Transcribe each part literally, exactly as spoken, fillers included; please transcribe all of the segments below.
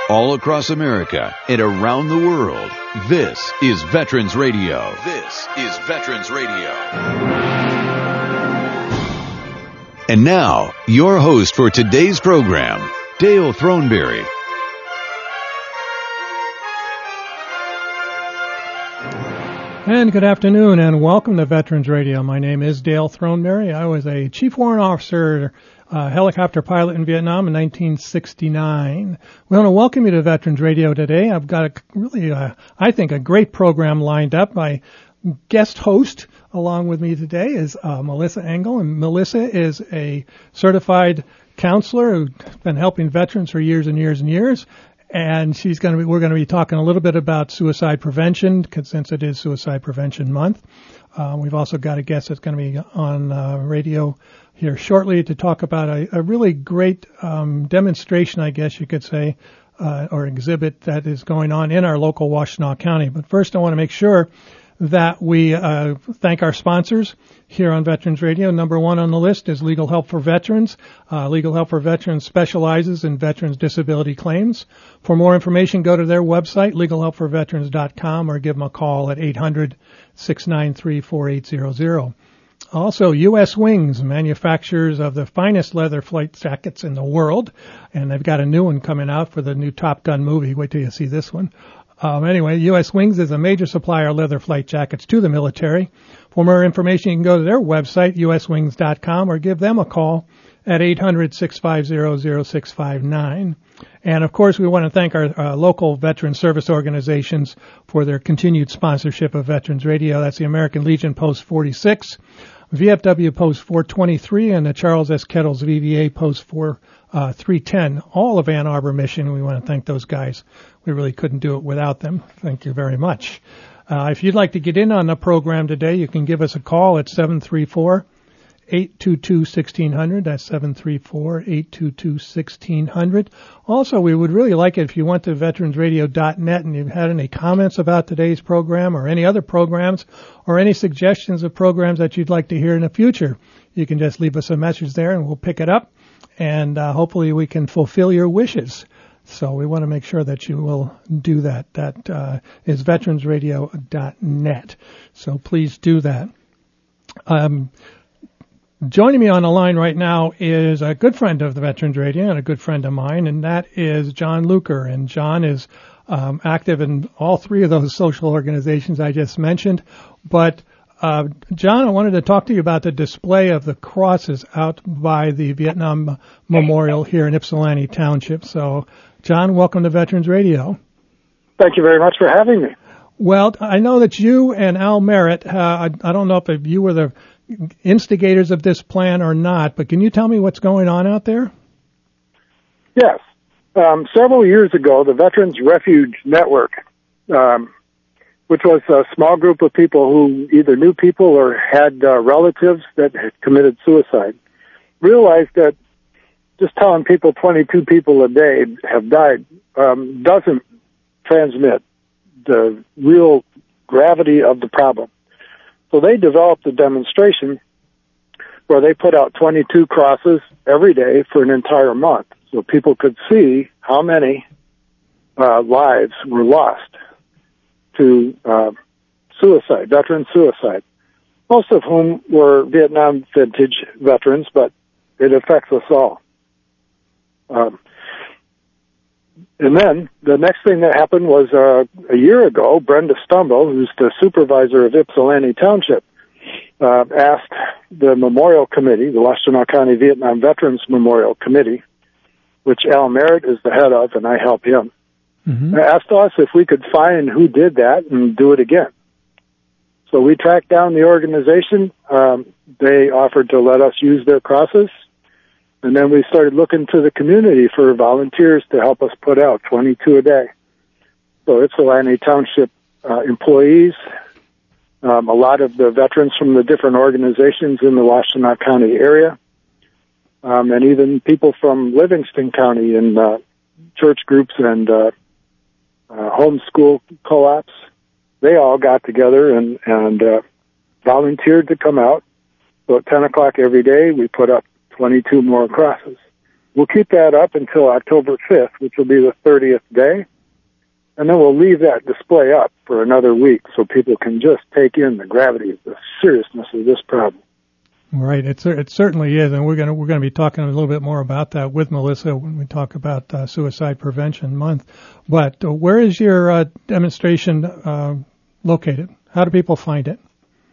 all across America and around the world. This is Veterans Radio. This is Veterans Radio. And now, your host for today's program, Dale Throneberry. And good afternoon, and welcome to Veterans Radio. My name is Dale Throneberry. I was a Chief Warrant Officer, uh, helicopter pilot in Vietnam in nineteen sixty-nine. We want to welcome you to Veterans Radio today. I've got a really, uh, I think, a great program lined up. My guest host along with me today is uh, Melissa Engel, and Melissa is a certified counselor who's been helping veterans for years and years and years. And she's going to be, we're going to be talking a little bit about suicide prevention, since it is Suicide Prevention Month. Uh, we've also got a guest that's going to be on uh, radio here shortly to talk about a, a really great um, demonstration, I guess you could say, uh, or exhibit that is going on in our local Washtenaw County. But first, I want to make sure that we uh, thank our sponsors here on Veterans Radio. Number one on the list is Legal Help for Veterans. Uh, Legal Help for Veterans specializes in veterans' disability claims. For more information, go to their website, legal help for veterans dot com, or give them a call at eight hundred, six nine three, four eight zero zero. Also, U S Wings, manufacturers of the finest leather flight jackets in the world, and they've got a new one coming out for the new Top Gun movie. Wait till you see this one. Um, anyway, U S Wings is a major supplier of leather flight jackets to the military. For more information, you can go to their website, u s wings dot com, or give them a call at eight hundred, six five zero, zero six five nine. And, of course, we want to thank our uh, local veteran service organizations for their continued sponsorship of Veterans Radio. That's the American Legion Post forty-six, V F W Post four twenty-three, and the Charles S. Kettles V V A Post four three ten, all of Ann Arbor, Michigan. We want to thank those guys. We really couldn't do it without them. Thank you very much. Uh, if you'd like to get in on the program today, you can give us a call at seven three four, eight two two, one six zero zero. That's seven three four, eight two two, one six zero zero. Also, we would really like it if you went to veterans radio dot net and you had any comments about today's program or any other programs or any suggestions of programs that you'd like to hear in the future. You can just leave us a message there and we'll pick it up, and uh, hopefully we can fulfill your wishes. So we want to make sure that you will do that. That uh, is veterans radio dot net. So please do that. Um, joining me on the line right now is a good friend of the Veterans Radio and a good friend of mine, and that is John Luker. And John is um, active in all three of those social organizations I just mentioned. But uh, John, I wanted to talk to you about the display of the crosses out by the Vietnam Memorial here in Ypsilanti Township. So, John, welcome to Veterans Radio. Thank you very much for having me. Well, I know that you and Al Merritt, uh, I, I don't know if you were the instigators of this plan or not, but can you tell me what's going on out there? Yes. Um, several years ago, the Veterans Refuge Network, um, which was a small group of people who either knew people or had uh, relatives that had committed suicide, realized that just telling people twenty-two people a day have died um, doesn't transmit the real gravity of the problem. So they developed a demonstration where they put out twenty-two crosses every day for an entire month so people could see how many uh, lives were lost to uh, suicide, veteran suicide, most of whom were Vietnam vintage veterans, but it affects us all. Um, and then the next thing that happened was uh, a year ago, Brenda Stumble, who's the supervisor of Ypsilanti Township, uh, asked the Memorial Committee, the Washtenaw County Vietnam Veterans Memorial Committee, which Al Merritt is the head of, and I help him, mm-hmm. asked us if we could find who did that and do it again. So we tracked down the organization. Um, they offered to let us use their crosses. And then we started looking to the community for volunteers to help us put out twenty-two a day. So Ypsilanti Township uh, employees, um, a lot of the veterans from the different organizations in the Washtenaw County area, um, and even people from Livingston County and uh, church groups and uh, uh, homeschool co-ops. They all got together and, and uh, volunteered to come out. So at ten o'clock every day, we put up twenty-two more crosses. we'll keep that up until October fifth, which will be the thirtieth day. And then we'll leave that display up for another week so people can just take in the gravity of the seriousness of this problem. Right, it, it certainly is, and we're going to we're going to be talking a little bit more about that with Melissa when we talk about uh, Suicide Prevention Month. But uh, where is your uh, demonstration uh, located? How do people find it?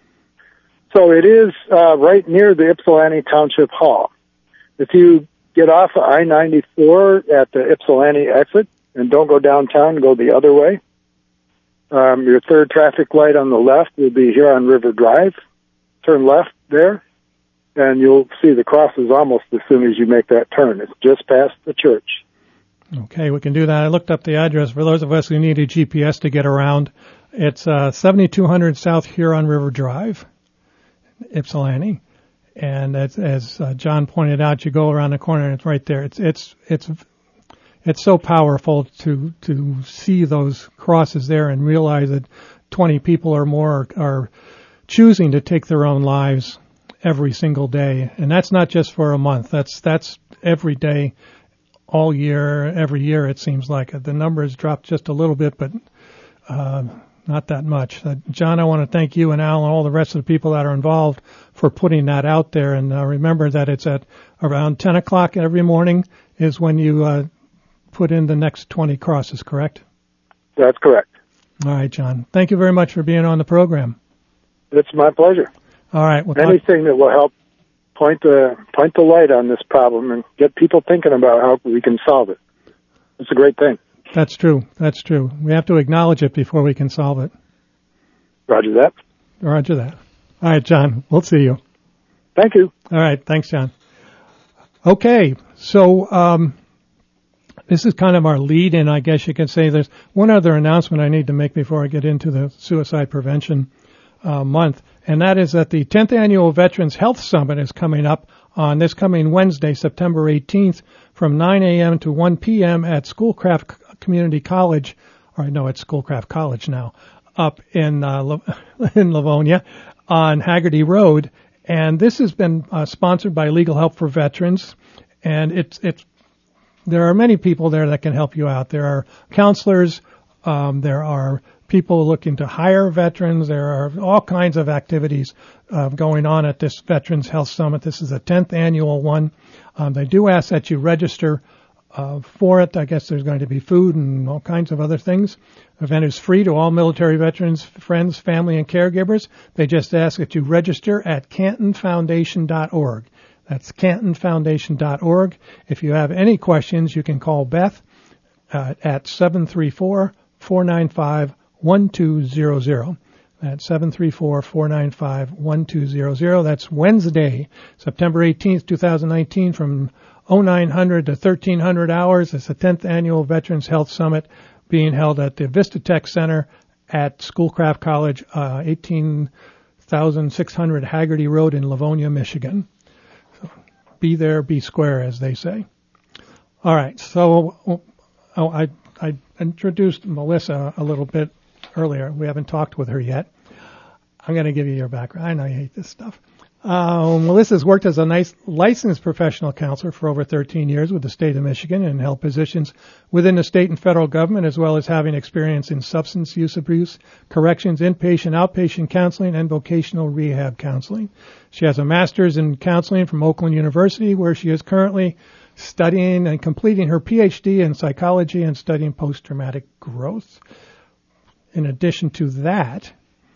So it is uh, right near the Ypsilanti Township Hall. If you get off of I ninety-four at the Ypsilanti exit and don't go downtown, go the other way, um, your third traffic light on the left will be here on River Drive. Turn left there, and you'll see the crosses almost as soon as you make that turn. It's just past the church. Okay, we can do that. I looked up the address for those of us who need a G P S to get around. It's uh, seventy-two hundred South Huron River Drive, Ypsilanti. And as, as uh, John pointed out, you go around the corner and it's right there. It's it's it's it's so powerful to to see those crosses there and realize that twenty people or more are, are choosing to take their own lives every single day. And that's not just for a month. That's that's every day, all year, every year it seems like. The number has dropped just a little bit, but uh, not that much. Uh, John, I want to thank you and Al and all the rest of the people that are involved for putting that out there. And uh, remember that it's at around ten o'clock every morning is when you uh, put in the next twenty crosses, correct? That's correct. All right, John. Thank you very much for being on the program. It's my pleasure. All right. We'll Anything talk- that will help point the point the light on this problem and get people thinking about how we can solve it. It's a great thing. That's true. That's true. We have to acknowledge it before we can solve it. Roger that. Roger that. All right, John. We'll see you. Thank you. All right. Thanks, John. Okay. So um, this is kind of our lead-in, I guess you can say. There's one other announcement I need to make before I get into the suicide prevention uh, month, and that is that the tenth Annual Veterans Health Summit is coming up on this coming Wednesday, September eighteenth, from nine a.m. to one p.m. at Schoolcraft Community College, or no, it's Schoolcraft College now, up in uh, in Livonia on Haggerty Road. And this has been uh, sponsored by Legal Help for Veterans, and it's it's there are many people there that can help you out. There are counselors, um, there are people looking to hire veterans. There are all kinds of activities uh, going on at this Veterans Health Summit. This is the tenth annual one. Um, they do ask that you register uh, for it. I guess there's going to be food and all kinds of other things. The event is free to all military veterans, friends, family, and caregivers. They just ask that you register at canton foundation dot org. That's canton foundation dot org. If you have any questions, you can call Beth uh, at seven three four, four nine five, one two zero zero. That's seven three four, four nine five, one two zero zero. That's Wednesday, September eighteenth, twenty nineteen, from oh nine hundred to thirteen hundred hours. It's the tenth Annual Veterans Health Summit being held at the Vista Tech Center at Schoolcraft College, uh, eighteen thousand six hundred Haggerty Road in Livonia, Michigan. So be there, be square, as they say. All right, so oh, I, I introduced Melissa a little bit earlier. We haven't talked with her yet. I'm going to give you your background. I know you hate this stuff. Uh, Melissa's worked as a nice licensed professional counselor for over thirteen years with the state of Michigan and held positions within the state and federal government, as well as having experience in substance use abuse, corrections, inpatient, outpatient counseling, and vocational rehab counseling. She has a master's in counseling from Oakland University, where she is currently studying and completing her P H D in psychology and studying post-traumatic growth. In addition to that,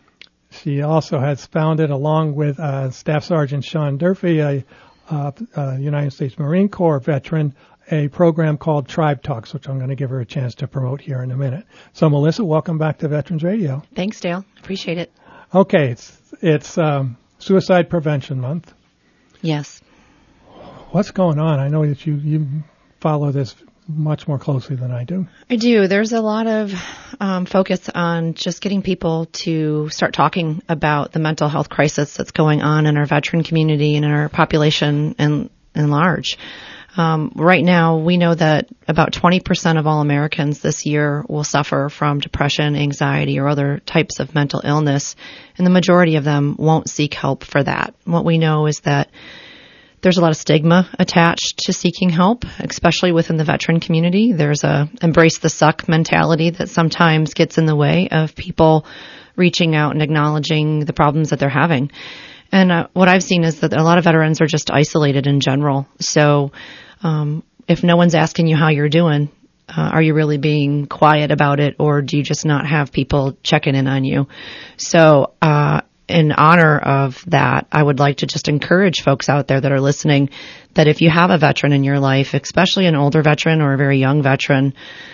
she also has founded, along with uh, Staff Sergeant Sean Durfee, a uh, uh, United States Marine Corps veteran, a program called Tribe Talks, which I'm going to give her a chance to promote here in a minute. So, Melissa, welcome back to Veterans Radio. Thanks, Dale. Appreciate it. Okay, it's it's um, Suicide Prevention Month. Yes. What's going on? I know that you, you follow this much more closely than I do. I do. There's a lot of um, focus on just getting people to start talking about the mental health crisis that's going on in our veteran community and in our population in, in large. Um, right now, we know that about twenty percent of all Americans this year will suffer from depression, anxiety, or other types of mental illness, and the majority of them won't seek help for that. What we know is that there's a lot of stigma attached to seeking help, especially within the veteran community. There's a embrace the suck mentality that sometimes gets in the way of people reaching out and acknowledging the problems that they're having. And uh, what I've seen is that a lot of veterans are just isolated in general. So um, if no one's asking you how you're doing, uh, are you really being quiet about it, or do you just not have people checking in on you? So uh, in honor of that, I would like to just encourage folks out there that are listening that if you have a veteran in your life, especially an older veteran or a very young veteran,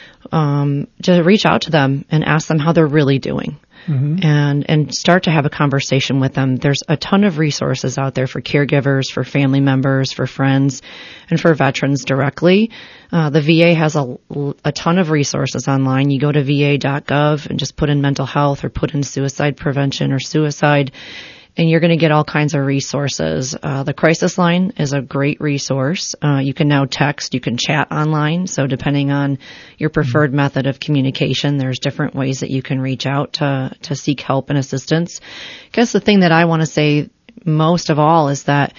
um, to reach out to them and ask them how they're really doing. Mm-hmm. And, and start to have a conversation with them. There's a ton of resources out there for caregivers, for family members, for friends, and for veterans directly. Uh, the V A has a, a ton of resources online. You go to V A dot gov and just put in mental health or put in suicide prevention or suicide, and you're going to get all kinds of resources. Uh, the crisis line is a great resource. Uh, you can now text, you can chat online. So depending on your preferred mm-hmm. method of communication, there's different ways that you can reach out to, to seek help and assistance. I guess the thing that I want to say most of all is that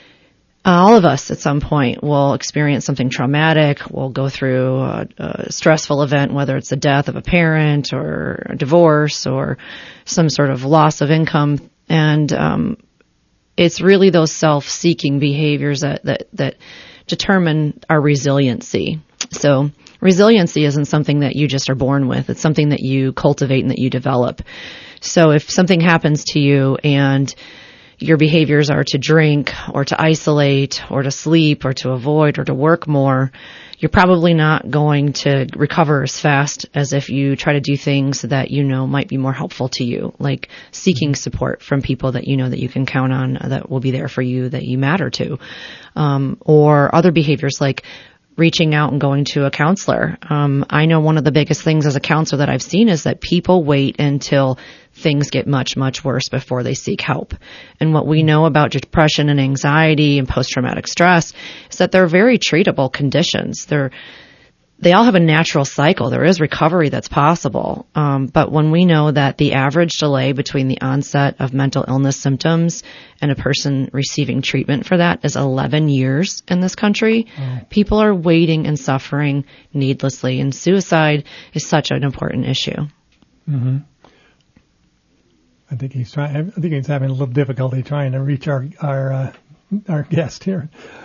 all of us at some point will experience something traumatic. We'll go through a, a stressful event, whether it's the death of a parent or a divorce or some sort of loss of income. And um, it's really those self-seeking behaviors that, that, that determine our resiliency. So resiliency isn't something that you just are born with. It's something that you cultivate and that you develop. So if something happens to you and your behaviors are to drink or to isolate or to sleep or to avoid or to work more, you're probably not going to recover as fast as if you try to do things that you know might be more helpful to you, like seeking support from people that you know that you can count on, that will be there for you, that you matter to, um, or other behaviors like reaching out and going to a counselor. Um, I know one of the biggest things as a counselor that I've seen is that people wait until things get much, much worse before they seek help. And what we know about depression and anxiety and post-traumatic stress is that they're very treatable conditions. They're, they all have a natural cycle. There is recovery that's possible. Um, but when we know that the average delay between the onset of mental illness symptoms and a person receiving treatment for that is eleven years in this country, oh. people are waiting and suffering needlessly. And suicide is such an important issue. Mm-hmm. I think he's trying. I think he's having a little difficulty trying to reach our our uh, our guest here.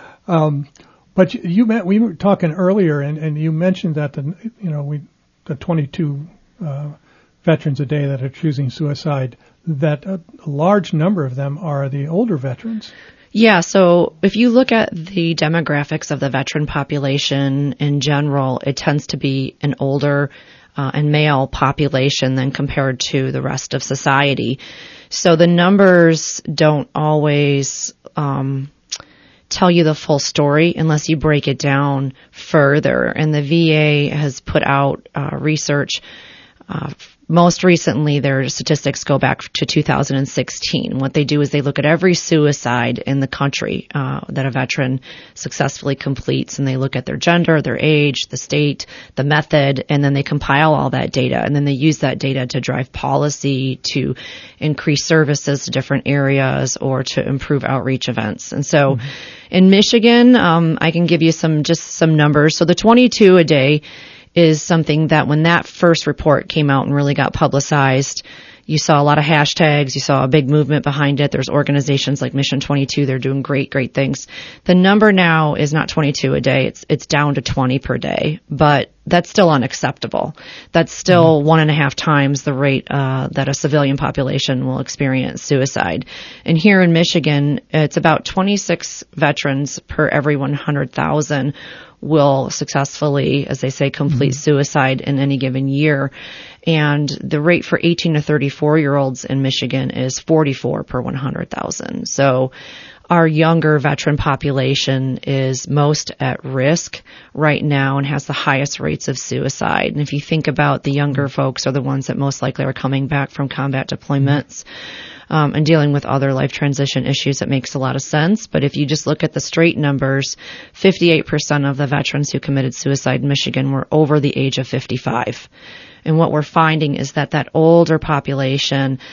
Um, but you, you met, we were talking earlier, and, and you mentioned that the you know we the twenty-two uh, veterans a day that are choosing suicide, that a, a large number of them are the older veterans. Yeah, so if you look at the demographics of the veteran population in general, it tends to be an older Uh, and male population than compared to the rest of society. So the numbers don't always um, tell you the full story unless you break it down further. And the V A has put out uh, research. Uh, most recently, their statistics go back to two thousand sixteen. What they do is they look at every suicide in the country uh, that a veteran successfully completes, and they look at their gender, their age, the state, the method, and then they compile all that data. And then they use that data to drive policy, to increase services to different areas, or to improve outreach events. And so mm-hmm. in Michigan, um, I can give you some just some numbers. So the twenty-two a day is something that when that first report came out and really got publicized, you saw a lot of hashtags, you saw a big movement behind it. There's organizations like Mission twenty-two, they're doing great, great things. The number now is not twenty-two a day, it's it's down to twenty per day, but that's still unacceptable. That's still mm-hmm. one and a half times the rate uh that a civilian population will experience suicide. And here in Michigan, it's about twenty-six veterans per every one hundred thousand will successfully, as they say, complete mm-hmm. suicide in any given year. And the rate for eighteen to thirty-four year olds in Michigan is forty-four per one hundred thousand. So our younger veteran population is most at risk right now and has the highest rates of suicide. And if you think about the younger folks are the ones that most likely are coming back from combat deployments, um, and dealing with other life transition issues, that makes a lot of sense. But if you just look at the straight numbers, fifty-eight percent of the veterans who committed suicide in Michigan were over the age of fifty-five. And what we're finding is that that older population,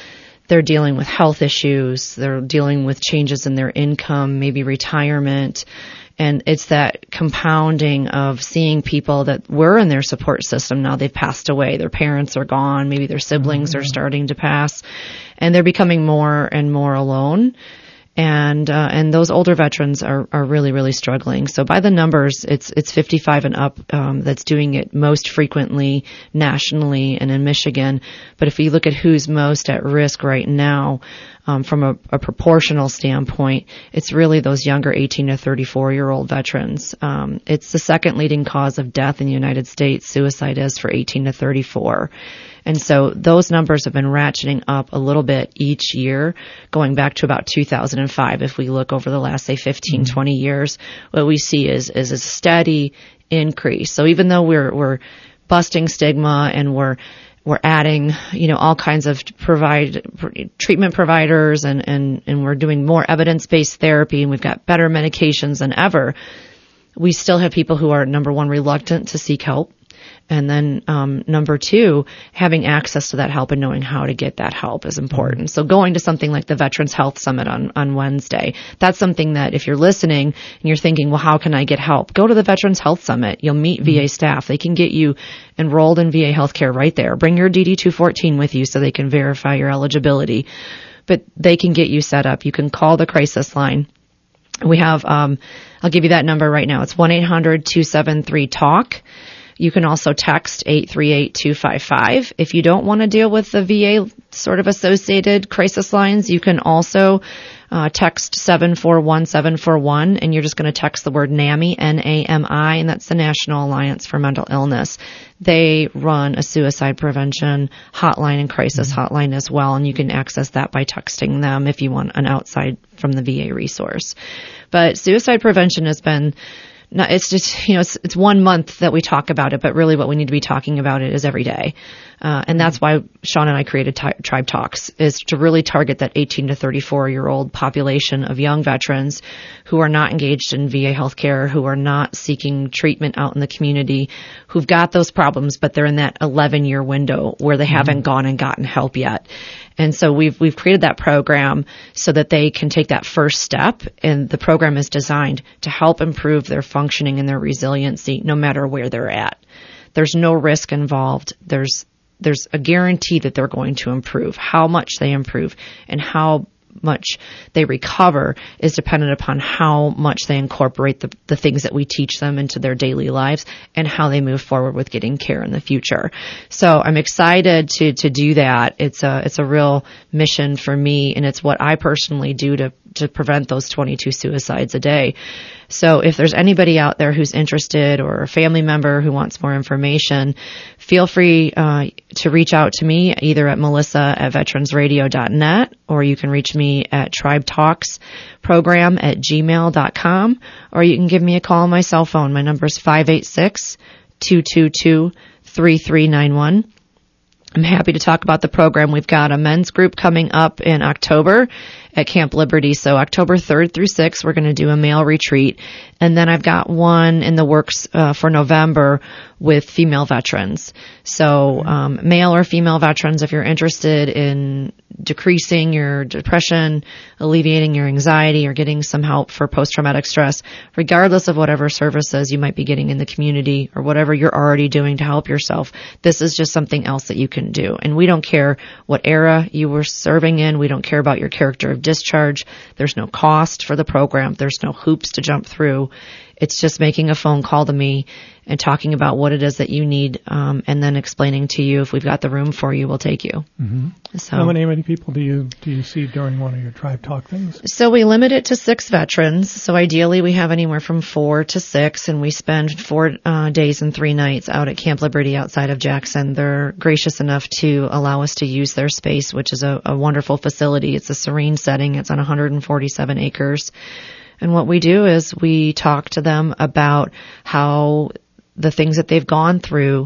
they're dealing with health issues, they're dealing with changes in their income, maybe retirement. And it's that compounding of seeing people that were in their support system. Now they've passed away. Their parents are gone. Maybe their siblings mm-hmm. are starting to pass, and they're becoming more and more alone. And, uh, and those older veterans are, are really, really struggling. So by the numbers, it's, it's fifty-five and up, um, that's doing it most frequently nationally and in Michigan. But if you look at who's most at risk right now, um, from a, a proportional standpoint, it's really those younger eighteen to thirty-four year old veterans. Um, it's the second leading cause of death in the United States. Suicide is for eighteen to thirty-four. And so those numbers have been ratcheting up a little bit each year, going back to about two thousand five. If we look over the last, say, fifteen, mm-hmm. twenty years, what we see is, is a steady increase. So even though we're, we're busting stigma and we're, we're adding, you know, all kinds of provide, treatment providers and, and, and we're doing more evidence-based therapy and we've got better medications than ever, we still have people who are, number one, reluctant to seek help. And then, um, number two, having access to that help and knowing how to get that help is important. So going to something like the Veterans Health Summit on, on Wednesday, that's something that if you're listening and you're thinking, well, how can I get help? Go to the Veterans Health Summit. You'll meet mm-hmm. V A staff. They can get you enrolled in V A healthcare right there. Bring your D D two fourteen with you so they can verify your eligibility. But they can get you set up. You can call the crisis line. We have, um, I'll give you that number right now. It's one eight hundred two seven three talk. You can also text eight three eight two five five. If you don't want to deal with the V A sort of associated crisis lines, you can also uh, text seven four one seven four one, and you're just going to text the word NAMI, N A M I, and that's the National Alliance for Mental Illness. They run a suicide prevention hotline and crisis mm-hmm. hotline as well, and you can access that by texting them if you want an outside from the V A resource. But suicide prevention has been No, it's just, you know, it's, it's one month that we talk about it, but really what we need to be talking about it is every day. Uh, and that's why Sean and I created T- Tribe Talks, is to really target that eighteen to thirty-four year old population of young veterans who are not engaged in V A healthcare, who are not seeking treatment out in the community, who've got those problems, but they're in that eleven year window where they mm-hmm. haven't gone and gotten help yet. And so we've, we've created that program so that they can take that first step. And the program is designed to help improve their functioning and their resiliency no matter where they're at. There's no risk involved. There's, there's a guarantee that they're going to improve. How much they improve and how much they recover is dependent upon how much they incorporate the, the things that we teach them into their daily lives and how they move forward with getting care in the future. So I'm excited to, to do that. It's a, it's a real mission for me, and it's what I personally do to, to prevent those twenty-two suicides a day. So if there's anybody out there who's interested or a family member who wants more information, feel free uh, to reach out to me either at melissa at veterans radio dot net, or you can reach me at tribe talks program at gmail dot com, or you can give me a call on my cell phone. My number is five eight six, two two two, three three nine one. I'm happy to talk about the program. We've got a men's group coming up in October at Camp Liberty. So October third through sixth, we're going to do a male retreat. And then I've got one in the works uh, for November with female veterans. So um, male or female veterans, if you're interested in decreasing your depression, alleviating your anxiety, or getting some help for post-traumatic stress, regardless of whatever services you might be getting in the community or whatever you're already doing to help yourself, this is just something else that you can do. And we don't care what era you were serving in. We don't care about your character of discharge. There's no cost for the program. There's no hoops to jump through. It's just making a phone call to me and talking about what it is that you need, um, and then explaining to you if we've got the room for you, we'll take you. Mm-hmm. So, how many, how many people do you do you see during one of your Tribe Talk things? So we limit it to six veterans. So ideally, we have anywhere from four to six, and we spend four uh, days and three nights out at Camp Liberty outside of Jackson. They're gracious enough to allow us to use their space, which is a, a wonderful facility. It's a serene setting. It's on one hundred forty-seven acres. And what we do is we talk to them about how the things that they've gone through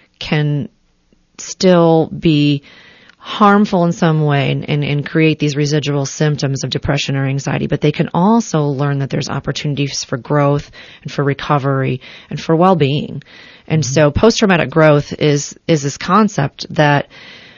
can still be harmful in some way and, and, and create these residual symptoms of depression or anxiety, but they can also learn that there's opportunities for growth and for recovery and for well-being. And mm-hmm. so post-traumatic growth is, is this concept that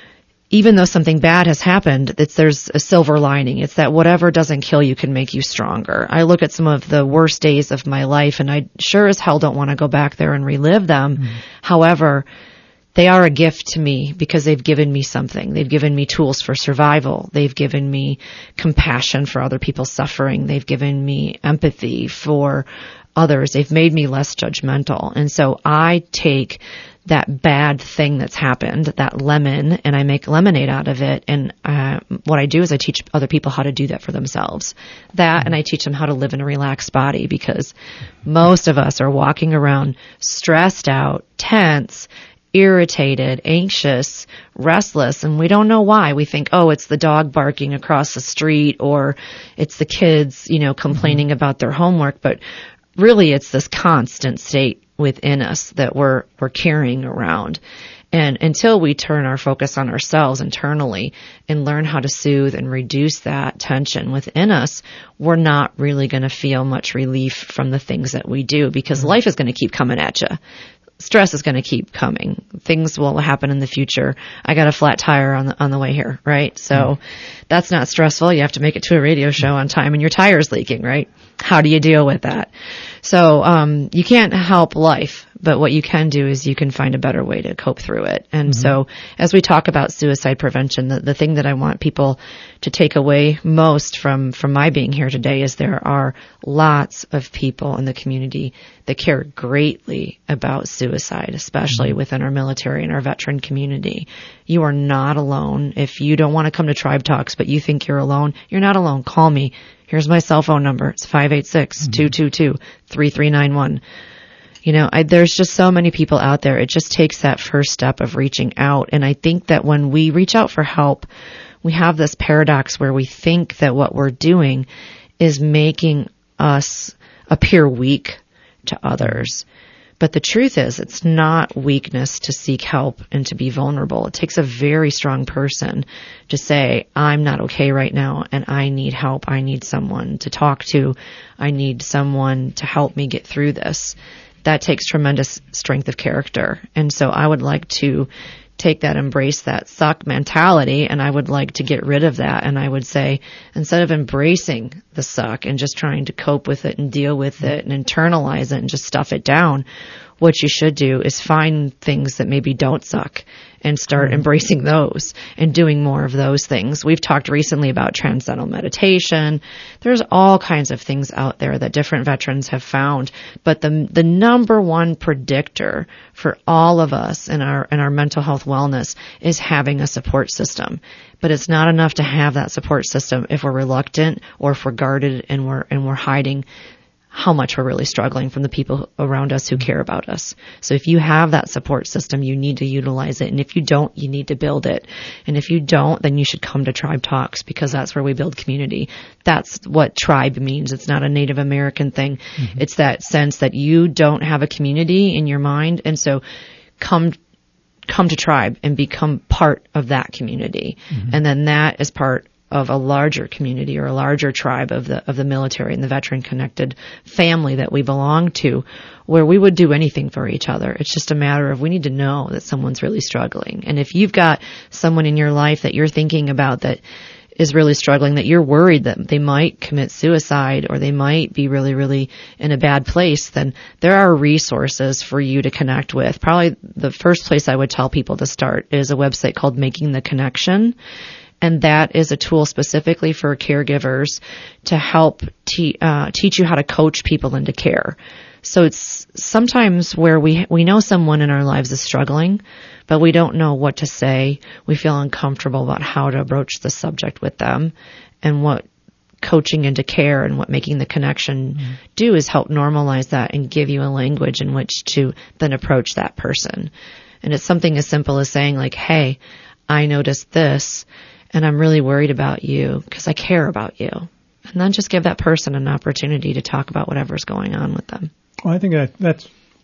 even though something bad has happened, it's, there's a silver lining. It's that whatever doesn't kill you can make you stronger. I look at some of the worst days of my life, and I sure as hell don't want to go back there and relive them. Mm. However, they are a gift to me because they've given me something. They've given me tools for survival. They've given me compassion for other people's suffering. They've given me empathy for others. They've made me less judgmental. And so I take that bad thing that's happened, that lemon, and I make lemonade out of it. And uh, what I do is I teach other people how to do that for themselves. That, and I teach them how to live in a relaxed body, because most of us are walking around stressed out, tense, irritated, anxious, restless, and we don't know why. We think, oh, it's the dog barking across the street, or it's the kids, you know, complaining mm-hmm. about their homework. But really, it's this constant state within us that we're we're carrying around. And until we turn our focus on ourselves internally and learn how to soothe and reduce that tension within us, we're not really going to feel much relief from the things that we do, because mm-hmm. life is going to keep coming at you. Stress is going to keep coming. Things will happen in the future. I got a flat tire on the on the way here, right? So mm-hmm. that's not stressful. You have to make it to a radio show on time, and your tire's leaking, right? How do you deal with that? So um you can't help life, but what you can do is you can find a better way to cope through it. And mm-hmm. so as we talk about suicide prevention, the, the thing that I want people to take away most from, from my being here today is there are lots of people in the community that care greatly about suicide, especially mm-hmm. within our military and our veteran community. You are not alone. If you don't want to come to Tribe Talks, but you think you're alone, you're not alone. Call me. Here's my cell phone number. It's five eight six, two two two, three three nine one. You know, I, there's just so many people out there. It just takes that first step of reaching out. And I think that when we reach out for help, we have this paradox where we think that what we're doing is making us appear weak to others. But the truth is, it's not weakness to seek help and to be vulnerable. It takes a very strong person to say, I'm not okay right now, and I need help. I need someone to talk to. I need someone to help me get through this. That takes tremendous strength of character. And so I would like to take that, embrace that suck mentality, and I would like to get rid of that. And I would say, instead of embracing the suck and just trying to cope with it and deal with it and internalize it and just stuff it down, what you should do is find things that maybe don't suck and start embracing those and doing more of those things. We've talked recently about transcendental meditation. There's all kinds of things out there that different veterans have found. But the the number one predictor for all of us in our in our mental health wellness is having a support system. But it's not enough to have that support system if we're reluctant or if we're guarded and we're and we're hiding how much we're really struggling from the people around us who care about us. So if you have that support system, you need to utilize it. And if you don't, you need to build it. And if you don't, then you should come to Tribe Talks, because that's where we build community. That's what tribe means. It's not a Native American thing. Mm-hmm. It's that sense that you don't have a community in your mind. And so come come to Tribe and become part of that community. Mm-hmm. And then that is part of a larger community or a larger tribe of the of the military and the veteran connected family that we belong to, where we would do anything for each other. It's just a matter of we need to know that someone's really struggling. And if you've got someone in your life that you're thinking about that is really struggling, that you're worried that they might commit suicide or they might be really, really in a bad place, then there are resources for you to connect with. Probably the first place I would tell people to start is a website called Making the Connection. And that is a tool specifically for caregivers to help te- uh, teach you how to coach people into care. So it's sometimes where we we know someone in our lives is struggling, but we don't know what to say. We feel uncomfortable about how to approach the subject with them. And what coaching into care and what Making the Connection mm-hmm. do is help normalize that and give you a language in which to then approach that person. And it's something as simple as saying like, hey, I noticed this, and I'm really worried about you because I care about you. And then just give that person an opportunity to talk about whatever's going on with them. Well, I think that that's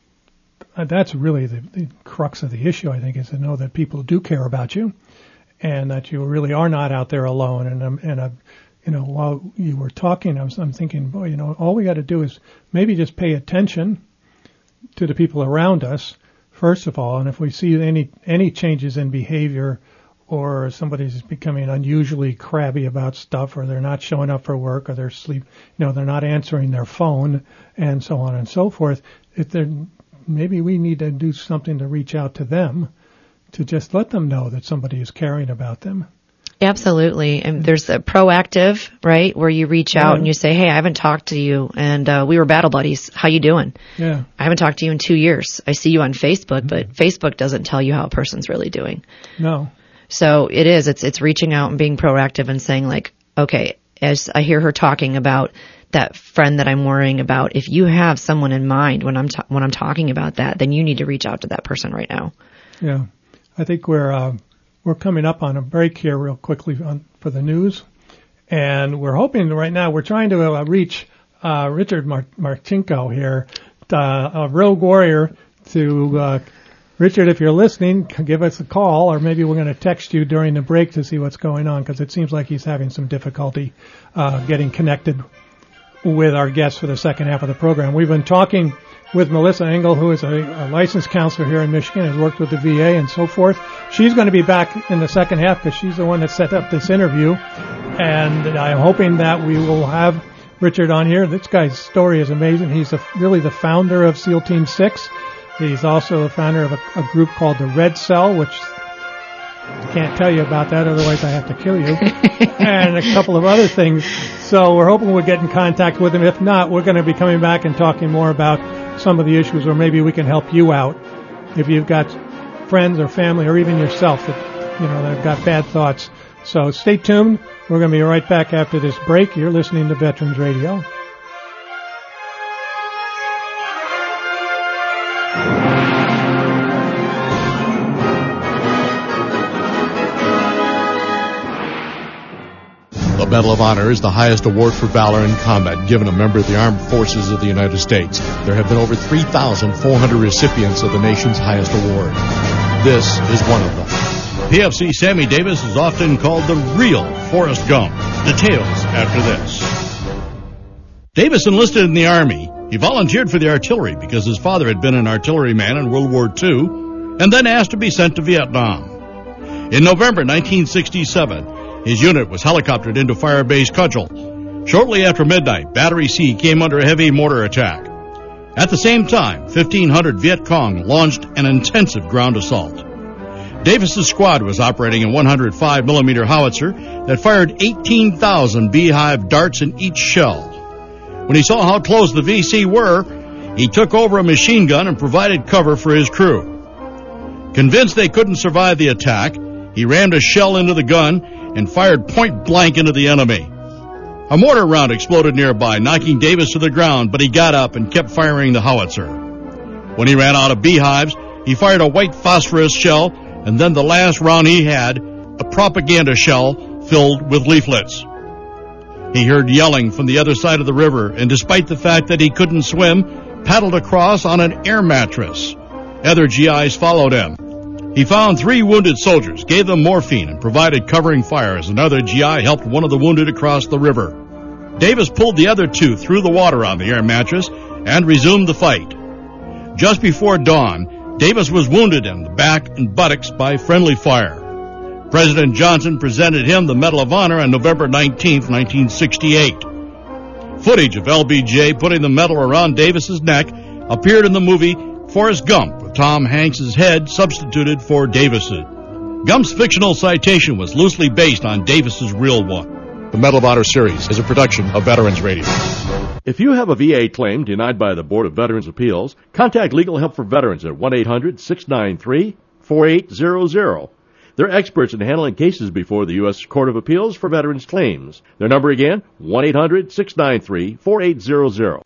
that's really the, the crux of the issue, I think, is to know that people do care about you and that you really are not out there alone. And, um, and uh, you know, while you were talking, I was, I'm thinking, boy, you know, all we got to do is maybe just pay attention to the people around us, first of all. And if we see any any changes in behavior or somebody's becoming unusually crabby about stuff, or they're not showing up for work, or they're sleep, you know, they're not answering their phone, and so on and so forth. If they're, maybe we need to do something to reach out to them, to just let them know that somebody is caring about them. Absolutely. And there's a proactive, right, where you reach out yeah. and you say, hey, I haven't talked to you, and uh, we were battle buddies. How you doing? Yeah. I haven't talked to you in two years. I see you on Facebook, mm-hmm. but Facebook doesn't tell you how a person's really doing. No. So it is. It's it's reaching out and being proactive and saying, like, okay, as I hear her talking about that friend that I'm worrying about, if you have someone in mind when I'm ta- when I'm talking about that, then you need to reach out to that person right now. Yeah. I think we're... Uh, We're coming up on a break here real quickly on, for the news, and we're hoping right now, we're trying to uh, reach uh, Richard Mar- Marchenko here, uh, a Rogue Warrior, to, uh, Richard, if you're listening, give us a call, or maybe we're going to text you during the break to see what's going on, because it seems like he's having some difficulty uh, getting connected with our guests for the second half of the program. We've been talking with Melissa Engel, who is a, a licensed counselor here in Michigan, has worked with the V A and so forth. She's going to be back in the second half because she's the one that set up this interview. And I'm hoping that we will have Richard on here. This guy's story is amazing. He's a, really the founder of SEAL Team six. He's also the founder of a, a group called the Red Cell, which I can't tell you about that, otherwise I have to kill you, and a couple of other things. So we're hoping we'll get in contact with him. If not, we're going to be coming back and talking more about some of the issues, or maybe we can help you out if you've got friends or family or even yourself that, you know, that have got bad thoughts. So stay tuned. We're going to be right back after this break. You're listening to Veterans Radio. The Medal of Honor is the highest award for valor in combat given a member of the Armed Forces of the United States. There have been over three thousand four hundred recipients of the nation's highest award. This is one of them. P F C Sammy Davis is often called the real Forrest Gump. Details after this. Davis enlisted in the Army. He volunteered for the artillery because his father had been an artilleryman in World War Two, and then asked to be sent to Vietnam. In November nineteen sixty-seven, his unit was helicoptered into Fire Base Cudgel. Shortly after midnight, Battery C came under a heavy mortar attack. At the same time, fifteen hundred Viet Cong launched an intensive ground assault. Davis's squad was operating a one hundred five millimeter howitzer that fired eighteen thousand beehive darts in each shell. When he saw how close the V C were, he took over a machine gun and provided cover for his crew. Convinced they couldn't survive the attack, he rammed a shell into the gun and fired point blank into the enemy. A mortar round exploded nearby, knocking Davis to the ground, but he got up and kept firing the howitzer. When he ran out of beehives, he fired a white phosphorus shell, and then the last round he had, a propaganda shell filled with leaflets. He heard yelling from the other side of the river, and despite the fact that he couldn't swim, paddled across on an air mattress. Other G Is followed him. He found three wounded soldiers, gave them morphine, and provided covering fire as another G I helped one of the wounded across the river. Davis pulled the other two through the water on the air mattress and resumed the fight. Just before dawn, Davis was wounded in the back and buttocks by friendly fire. President Johnson presented him the Medal of Honor on November nineteenth, nineteen sixty-eight. Footage of L B J putting the medal around Davis's neck appeared in the movie Forrest Gump, with Tom Hanks's head substituted for Davis's. Gump's fictional citation was loosely based on Davis's real one. The Medal of Honor series is a production of Veterans Radio. If you have a V A claim denied by the Board of Veterans' Appeals, contact Legal Help for Veterans at one eight hundred six nine three four eight zero zero. They're experts in handling cases before the U S Court of Appeals for veterans' claims. Their number again, one eight hundred six nine three four eight zero zero.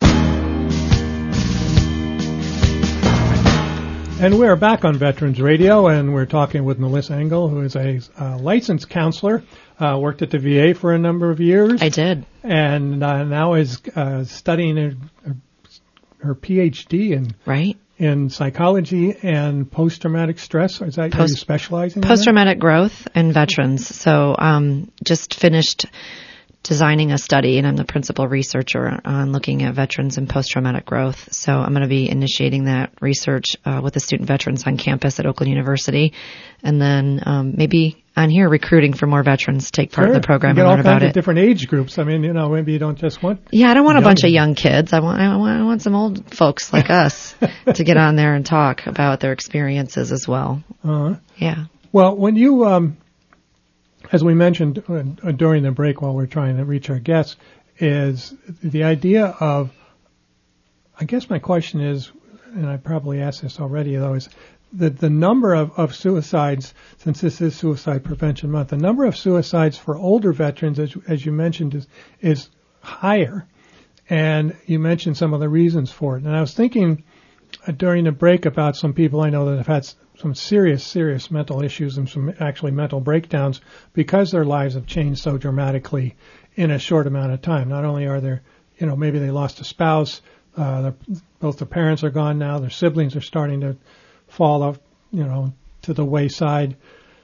And we're back on Veterans Radio, and we're talking with Melissa Engel, who is a uh, licensed counselor, uh, worked at the V A for a number of years. I did. And uh, now is uh, studying her, her P H D in, right. in psychology and post-traumatic stress. Is that, Post, are you specializing in Post-traumatic growth and veterans. So um, just finished designing a study, and I'm the principal researcher on looking at veterans and post-traumatic growth. So I'm going to be initiating that research uh, with the student veterans on campus at Oakland University, and then um, maybe on here recruiting for more veterans to take part sure. in the program you and get learn all about kinds it. Of different age groups. I mean, you know, maybe you don't just want. Yeah, I don't want a bunch ones. of young kids. I want, I want I want some old folks like us to get on there and talk about their experiences as well. Uh-huh. Yeah. Well, when you, um, as we mentioned uh, during the break while we're trying to reach our guests, is the idea of, I guess my question is, and I probably asked this already though, is the, the number of, of suicides, since this is Suicide Prevention Month, the number of suicides for older veterans, as, as you mentioned, is, is higher. And you mentioned some of the reasons for it. And I was thinking uh, during the break about some people I know that have had some serious, serious mental issues and some actually mental breakdowns because their lives have changed so dramatically in a short amount of time. Not only are there, you know, maybe they lost a spouse, uh, both their parents are gone now, their siblings are starting to fall off, you know, to the wayside.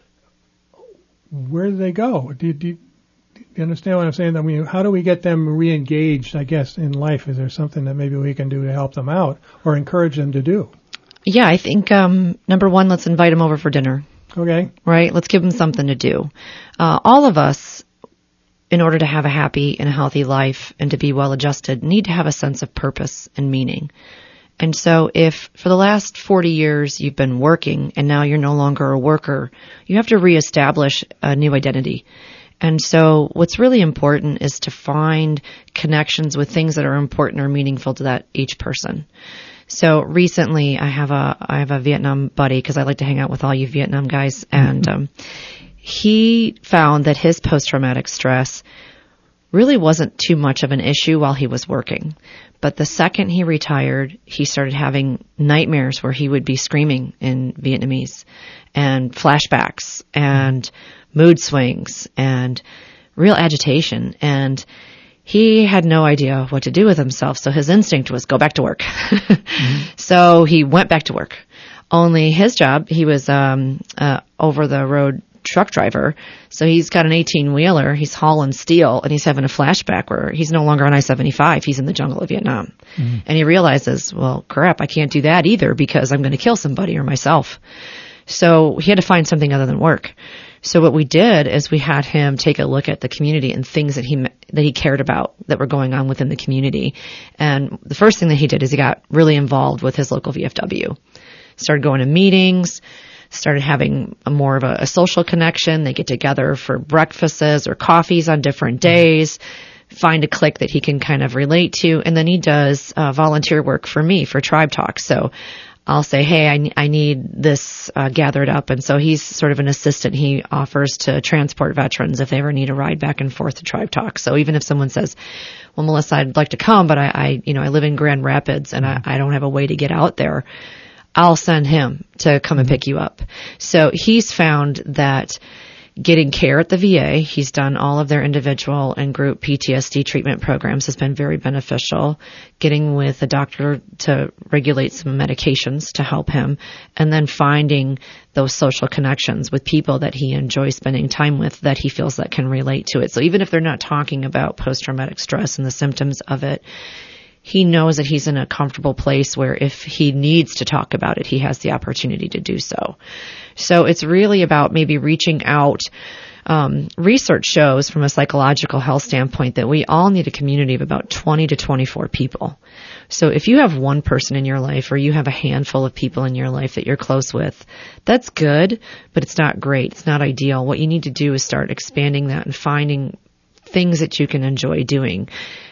Where do they go? Do you, do, you, do you understand what I'm saying? I mean, how do we get them re-engaged, I guess, in life? Is there something that maybe we can do to help them out or encourage them to do? Yeah, I think, um, number one, let's invite them over for dinner. Okay. Right? Let's give them something to do. Uh, all of us, in order to have a happy and a healthy life and to be well adjusted, need to have a sense of purpose and meaning. And so if for the last forty years you've been working and now you're no longer a worker, you have to reestablish a new identity. And so what's really important is to find connections with things that are important or meaningful to that each person. So recently I have a, I have a Vietnam buddy because I like to hang out with all you Vietnam guys. And, um, he found that his post-traumatic stress really wasn't too much of an issue while he was working. But the second he retired, he started having nightmares where he would be screaming in Vietnamese and flashbacks and mood swings and real agitation. And he had no idea what to do with himself. So his instinct was go back to work. mm-hmm. So he went back to work. Only his job, he was um uh over the road truck driver. So he's got an eighteen wheeler. He's hauling steel and he's having a flashback where he's no longer on I seventy-five. He's in the jungle of Vietnam. Mm-hmm. And he realizes, well, crap, I can't do that either because I'm going to kill somebody or myself. So he had to find something other than work. So what we did is we had him take a look at the community and things that he that he cared about that were going on within the community. And the first thing that he did is he got really involved with his local V F W. Started going to meetings, started having a more of a, a social connection. They get together for breakfasts or coffees on different days, find a clique that he can kind of relate to. And then he does uh, volunteer work for me for Tribe Talk. So I'll say, hey, I, I need this uh, gathered up. And so he's sort of an assistant he offers to transport veterans if they ever need a ride back and forth to Tribe Talk. So even if someone says, well, Melissa, I'd like to come, but I, I you know, I live in Grand Rapids and I, I don't have a way to get out there, I'll send him to come and pick you up. So he's found that getting care at the V A, he's done all of their individual and group P T S D treatment programs, has been very beneficial. Getting with a doctor to regulate some medications to help him, and then finding those social connections with people that he enjoys spending time with that he feels that can relate to it. So even if they're not talking about post-traumatic stress and the symptoms of it, he knows that he's in a comfortable place where if he needs to talk about it, he has the opportunity to do so. So it's really about maybe reaching out. Um, research shows from a psychological health standpoint that we all need a community of about twenty to twenty-four people. So if you have one person in your life or you have a handful of people in your life that you're close with, that's good, but it's not great. It's not ideal. What you need to do is start expanding that and finding things that you can enjoy doing.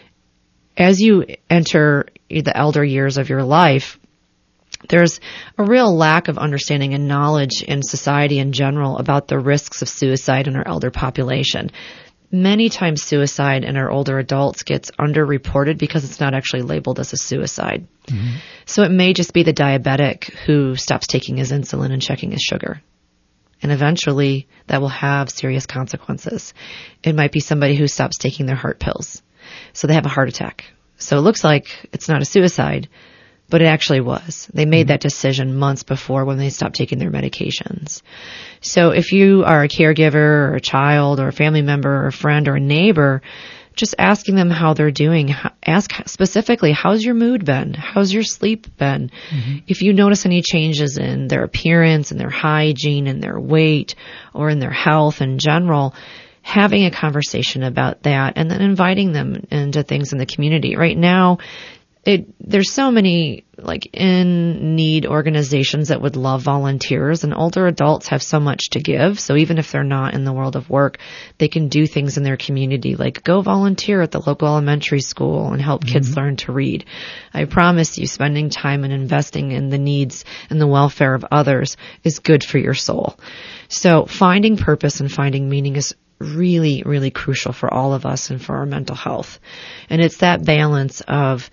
As you enter the elder years of your life, there's a real lack of understanding and knowledge in society in general about the risks of suicide in our elder population. Many times suicide in our older adults gets underreported because it's not actually labeled as a suicide. Mm-hmm. So it may just be the diabetic who stops taking his insulin and checking his sugar. And eventually that will have serious consequences. It might be somebody who stops taking their heart pills. So they have a heart attack. So it looks like it's not a suicide, but it actually was. They made that decision months before when they stopped taking their medications. So if you are a caregiver or a child or a family member or a friend or a neighbor, just asking them how they're doing. Ask specifically, how's your mood been? How's your sleep been? Mm-hmm. If you notice any changes in their appearance and their hygiene and their weight or in their health in general, having a conversation about that and then inviting them into things in the community. Right now, it, there's so many like in need organizations that would love volunteers, and older adults have so much to give. So even if they're not in the world of work, they can do things in their community, like go volunteer at the local elementary school and help mm-hmm. kids learn to read. I promise you, spending time and investing in the needs and the welfare of others is good for your soul. So finding purpose and finding meaning is really, really crucial for all of us and for our mental health. And it's that balance of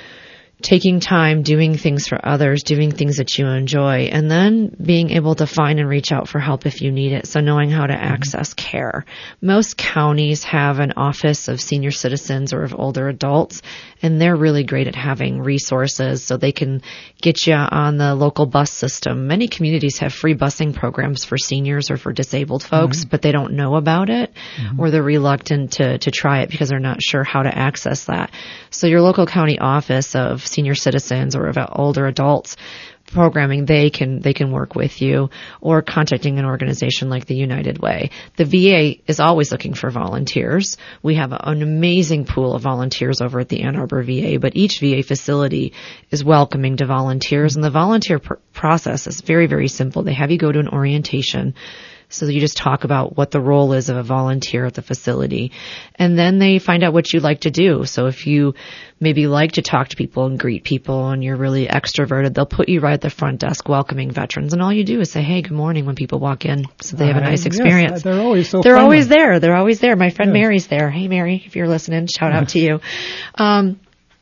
taking time, doing things for others, doing things that you enjoy, and then being able to find and reach out for help if you need it. So knowing how to access care. Most counties have an office of senior citizens or of older adults, and they're really great at having resources so they can get you on the local bus system. Many communities have free busing programs for seniors or for disabled folks, mm-hmm. but they don't know about it, mm-hmm. or they're reluctant to, to try it because they're not sure how to access that. So your local county office of senior citizens or of older adults programming, they can they can work with you, or contacting an organization like the United Way. The V A is always looking for volunteers. We have an amazing pool of volunteers over at the Ann Arbor V A, but each V A facility is welcoming to volunteers, and the volunteer pr- process is very, very simple. They have you go to an orientation. So you just talk about what the role is of a volunteer at the facility. And then they find out what you like to do. So if you maybe like to talk to people and greet people and you're really extroverted, they'll put you right at the front desk welcoming veterans. And all you do is say, hey, good morning when people walk in, so they have a nice experience. Yes, they're always so They're friendly. always there. They're always there. My friend yes. Mary's there. Hey, Mary, if you're listening, shout out to you. Um,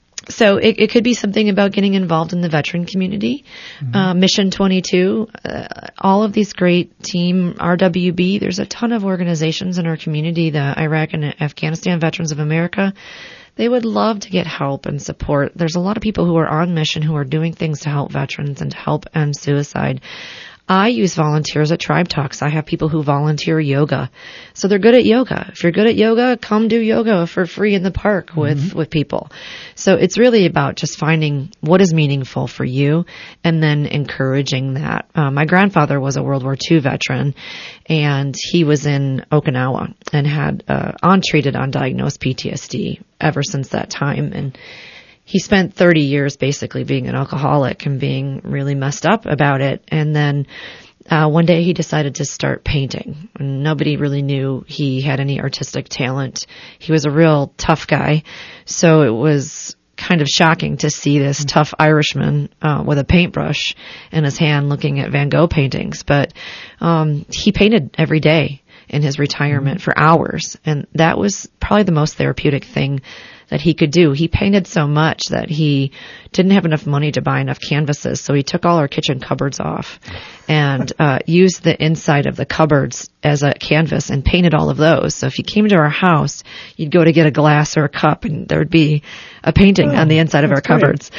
So it, it could be something about getting involved in the veteran community. Mm-hmm. Uh, Mission twenty-two, uh, all of these great team, R W B, there's a ton of organizations in our community, the Iraq and Afghanistan Veterans of America. They would love to get help and support. There's a lot of people who are on mission who are doing things to help veterans and to help end suicide. I use volunteers at Tribe Talks. I have people who volunteer yoga. So they're good at yoga. If you're good at yoga, come do yoga for free in the park with, mm-hmm. with people. So it's really about just finding what is meaningful for you and then encouraging that. Uh, my grandfather was a World War Two veteran, and he was in Okinawa and had uh, untreated, undiagnosed P T S D ever since that time. And he spent thirty years basically being an alcoholic and being really messed up about it. And then uh, one day he decided to start painting. And nobody really knew he had any artistic talent. He was a real tough guy. So it was kind of shocking to see this tough Irishman uh, with a paintbrush in his hand looking at Van Gogh paintings. But um, he painted every day in his retirement for hours. And that was probably the most therapeutic thing that he could do. He painted so much that he didn't have enough money to buy enough canvases, so he took all our kitchen cupboards off and uh used the inside of the cupboards as a canvas and painted all of those. So if you came to our house, you'd go to get a glass or a cup and there would be a painting oh, on the inside of our cupboards.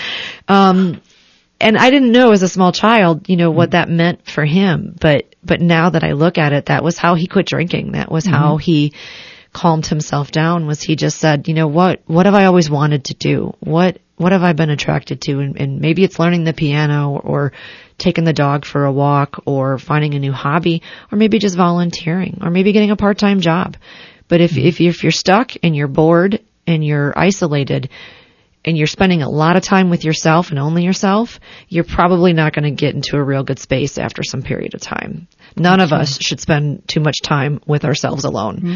Um and I didn't know as a small child, you know, what that meant for him, but but now that I look at it, that was how he quit drinking. That was mm-hmm. how he calmed himself down. Was he just said, you know, what, what have I always wanted to do? What, what have I been attracted to? And, and maybe it's learning the piano, or, or taking the dog for a walk, or finding a new hobby, or maybe just volunteering, or maybe getting a part-time job. But if, mm-hmm. if, if you're stuck and you're bored and you're isolated and you're spending a lot of time with yourself and only yourself, you're probably not going to get into a real good space after some period of time. None of us should spend too much time with ourselves alone.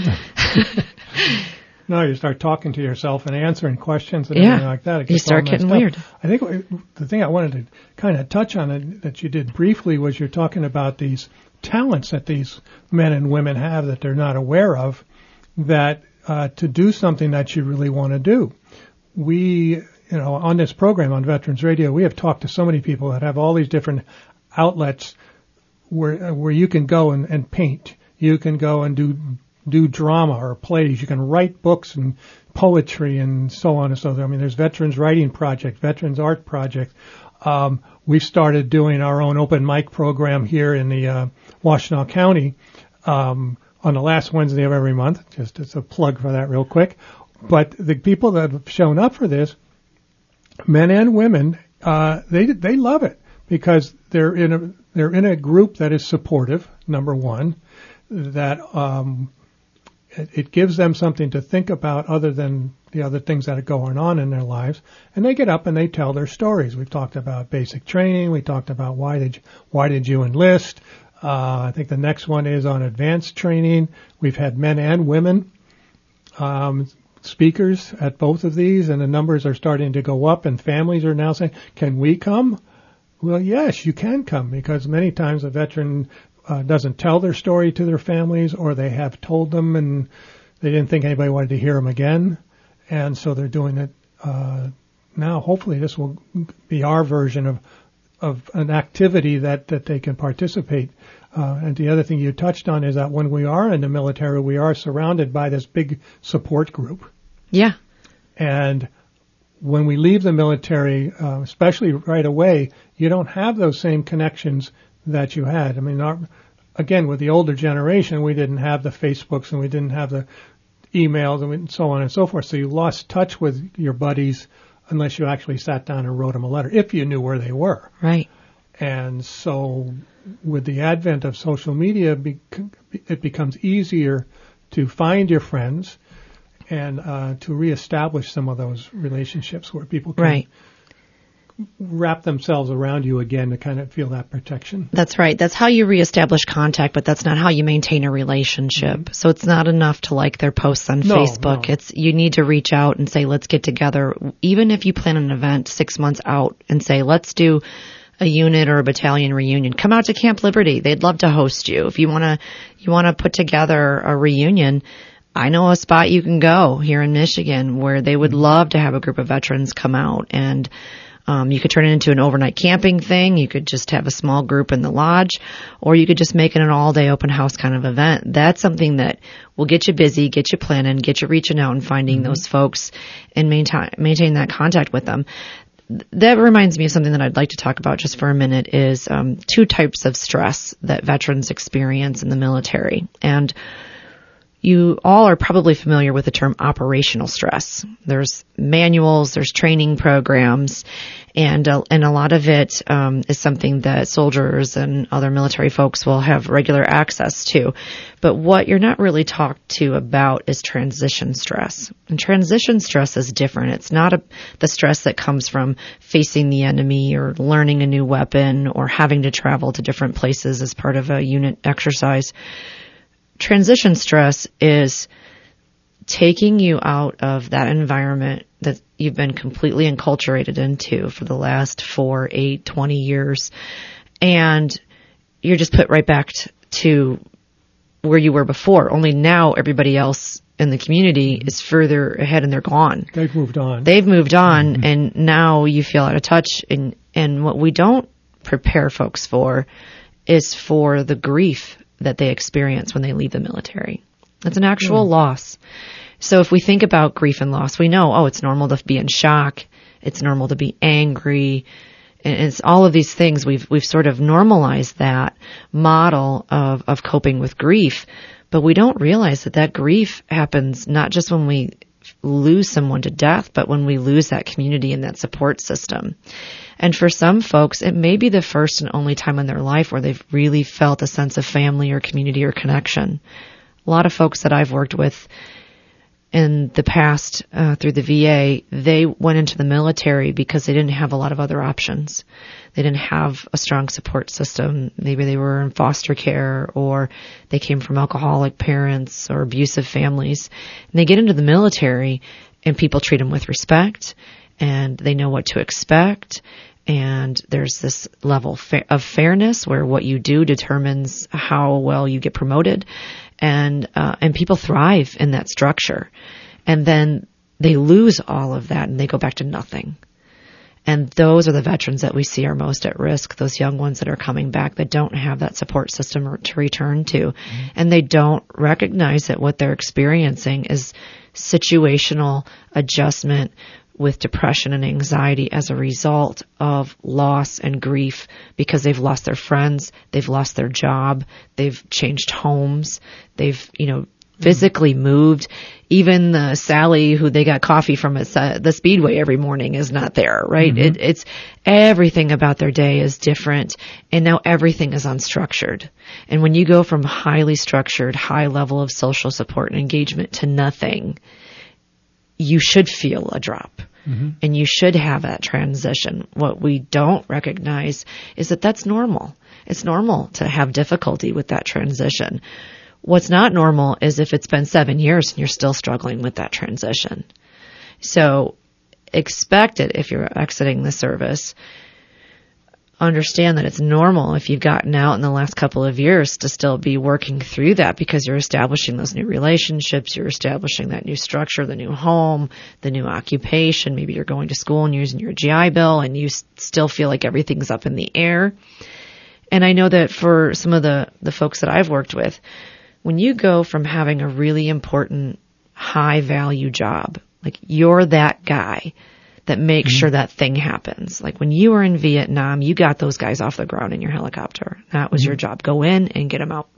No, you start talking to yourself and answering questions and yeah. everything like that. It you start getting weird. I think the thing I wanted to kind of touch on it, that you did briefly, was you're talking about these talents that these men and women have that they're not aware of, that uh, to do something that you really want to do. We, you know, on this program on Veterans Radio, we have talked to so many people that have all these different outlets where where you can go and, and paint. You can go and do do drama or plays. You can write books and poetry and so on and so on. I mean, there's Veterans Writing Project, Veterans Art Project. Um, we've started doing our own open mic program here in the uh, Washtenaw County um, on the last Wednesday of every month. Just as a plug for that real quick. But the people that have shown up for this, men and women, uh, they they love it because they're in a they're in a group that is supportive. Number one, that um, it, it gives them something to think about other than the other things that are going on in their lives, and they get up and they tell their stories. We've talked about basic training. We talked about why did you, why did you enlist? Uh, I think the next one is on advanced training. We've had men and women um, speakers at both of these, and the numbers are starting to go up, and families are now saying, can we come? Well, yes, you can come, because many times a veteran uh, doesn't tell their story to their families, or they have told them and they didn't think anybody wanted to hear them again, and so they're doing it uh, now. Hopefully this will be our version of of an activity that, that they can participate. Uh, and the other thing you touched on is that when we are in the military, we are surrounded by this big support group. Yeah. And when we leave the military, uh, especially right away, you don't have those same connections that you had. I mean, our, again, with the older generation, we didn't have the Facebooks and we didn't have the emails and so on and so forth. So you lost touch with your buddies unless you actually sat down and wrote them a letter, if you knew where they were. Right. And so with the advent of social media, it becomes easier to find your friends and uh, to reestablish some of those relationships where people can right. wrap themselves around you again to kind of feel that protection. That's right. That's how you reestablish contact, but that's not how you maintain a relationship. Mm-hmm. So it's not enough to like their posts on no, Facebook. No. It's you need to reach out and say, let's get together. Even if you plan an event six months out and say, let's do a unit or a battalion reunion. Come out to Camp Liberty. They'd love to host you. If you want to, you want to put together a reunion, I know a spot you can go here in Michigan where they would love to have a group of veterans come out, and um, you could turn it into an overnight camping thing. You could just have a small group in the lodge, or you could just make it an all-day open house kind of event. That's something that will get you busy, get you planning, get you reaching out and finding mm-hmm. those folks and maintain, maintain that contact with them. That reminds me of something that I'd like to talk about just for a minute is um, two types of stress that veterans experience in the military. And you all are probably familiar with the term operational stress. There's manuals, there's training programs, and uh, and a lot of it um, is something that soldiers and other military folks will have regular access to. But what you're not really talked to about is transition stress. And transition stress is different. It's not a, the stress that comes from facing the enemy or learning a new weapon or having to travel to different places as part of a unit exercise. Transition stress is taking you out of that environment that you've been completely enculturated into for the last four, eight, twenty years, and you're just put right back t- to where you were before. Only now everybody else in the community is further ahead and they're gone. They've moved on. They've moved on, mm-hmm. and now you feel out of touch. And, and what we don't prepare folks for is for the grief that they experience when they leave the military. It's an actual mm. loss. So if we think about grief and loss, we know, oh, it's normal to be in shock. It's normal to be angry. And it's all of these things. We've, we've sort of normalized that model of, of coping with grief, but we don't realize that that grief happens not just when we lose someone to death, but when we lose that community and that support system. And for some folks, it may be the first and only time in their life where they've really felt a sense of family or community or connection. A lot of folks that I've worked with in the past uh, through the V A, they went into the military because they didn't have a lot of other options. They didn't have a strong support system. Maybe they were in foster care, or they came from alcoholic parents or abusive families. And they get into the military and people treat them with respect, and they know what to expect. And there's this level of fairness where what you do determines how well you get promoted. And, uh, and people thrive in that structure. And then they lose all of that and they go back to nothing. And those are the veterans that we see are most at risk, those young ones that are coming back that don't have that support system to return to. Mm-hmm. And they don't recognize that what they're experiencing is situational adjustment with depression and anxiety as a result of loss and grief because they've lost their friends, they've lost their job, they've changed homes, they've, you know, physically moved. Even the Sally who they got coffee from at uh, the Speedway every morning is not there, right? Mm-hmm. It, it's everything about their day is different, and now everything is unstructured. And when you go from highly structured, high level of social support and engagement to nothing, you should feel a drop. Mm-hmm. And you should have that transition. What we don't recognize is that that's normal. It's normal to have difficulty with that transition. What's not normal is if it's been seven years and you're still struggling with that transition. So expect it if you're exiting the service. Understand that it's normal if you've gotten out in the last couple of years to still be working through that because you're establishing those new relationships, you're establishing that new structure, the new home, the new occupation. Maybe you're going to school and using your G I Bill and you still feel like everything's up in the air. And I know that for some of the, the folks that I've worked with, when you go from having a really important high value job, like you're that guy that makes mm-hmm. sure that thing happens. Like when you were in Vietnam, you got those guys off the ground in your helicopter. That was mm-hmm. your job. Go in and get them out.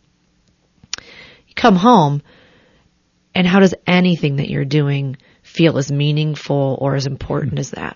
You come home, and how does anything that you're doing feel as meaningful or as important mm-hmm. as that?